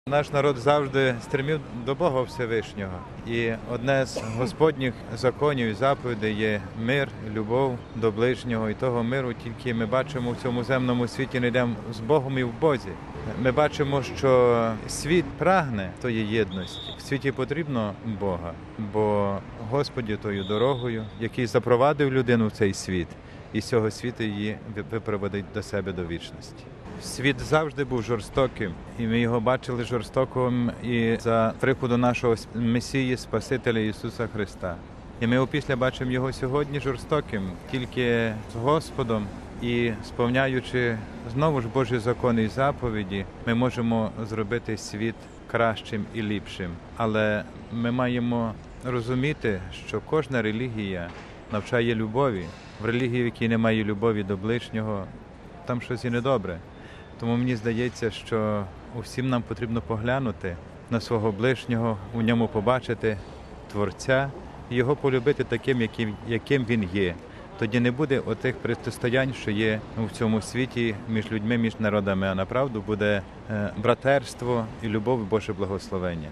Наш народ завжди стремів до Бога Всевишнього. І одне з Господніх законів і заповідей є мир, любов до ближнього. І того миру тільки ми бачимо в цьому земному світі, не йдемо з Богом і в Бозі. Ми бачимо, що світ прагне тої єдності. В світі потрібно Бога, бо Господь є тою дорогою, який запровадив людину в цей світ, і з цього світу її випроводить до себе до вічності. Світ завжди був жорстоким, і ми його бачили жорстоким і за приходу нашого Месії, Спасителя Ісуса Христа. І ми опісля бачимо його сьогодні жорстоким, тільки з Господом і сповняючи знову ж Божі закони і заповіді, ми можемо зробити світ кращим і ліпшим. Але ми маємо розуміти, що кожна релігія навчає любові. В релігії, в якій немає любові до ближнього, там щось і недобре. Тому мені здається, що усім нам потрібно поглянути на свого ближнього, у ньому побачити Творця і його полюбити таким, яким він є. Тоді не буде отих протистоянь, що є в цьому світі між людьми, між народами, а направду буде братерство і любов і Боже благословення.